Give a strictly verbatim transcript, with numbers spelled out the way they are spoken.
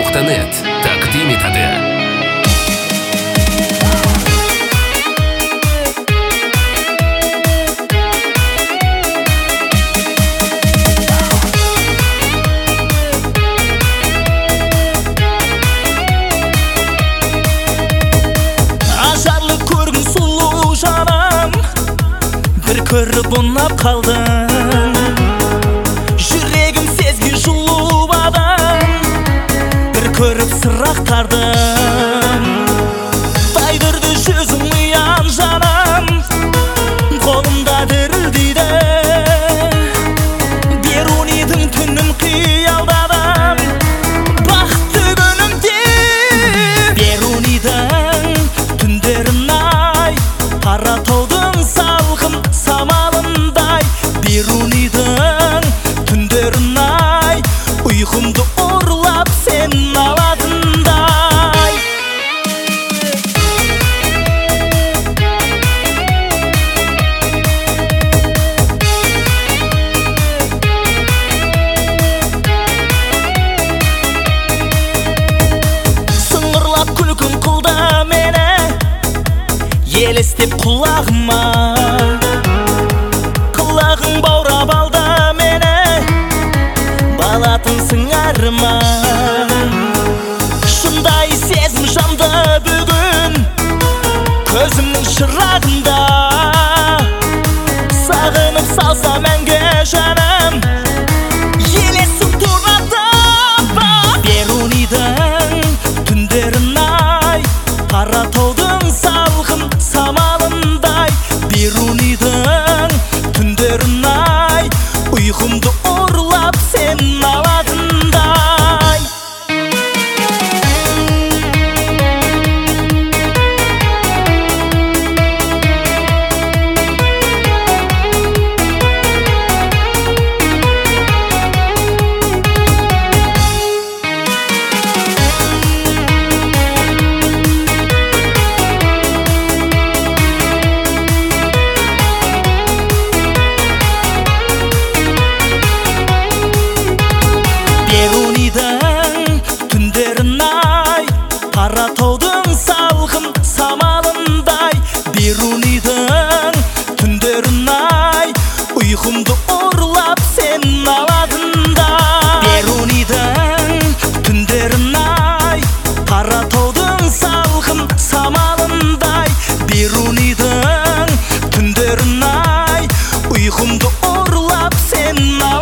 нукта нет тaqdim etadi. Ажарлы көргін сұлу жаным, бір көріп ұнап қалдым. Жүрегім сезген жылу адам, бір көріп сырақтардым. Тайдырды жүзің ұян жаным, қолымда дірілдейді. Берунийдің түнін қиялдадым, бақытты күнімде. Берунийдің түндерін ай, Қаратаудың салқын самалындай. Берунийдің түндерін ай, ұйқымды ұрлап сен алатындай. Сыңғырлап күлкін қылды мені, елестеп құлағыма. Құлағың баурап алды мені, балатынсың арыма. Шындай сезім жанды бүгін, көзімнің шырағында. Сағынып салса мәңгі жаным, елесіп тұрады ба. Берунийдің түндерін ай, Қаратаудың салқын самалындай. Берунийдің түндерін ай, ұйқымды ұрлап сен алатындай. Берунийдің түндерін ай, Қаратаудың салқын самалындай. Берунийдің түндерін ай, ұйқымды ұрлап сен алатындай. Берунийдің түндерін ай, Қаратаудың салқын самалындай. Берунийдің түндерін ай, ұйқымды ұрлап сен алатындай.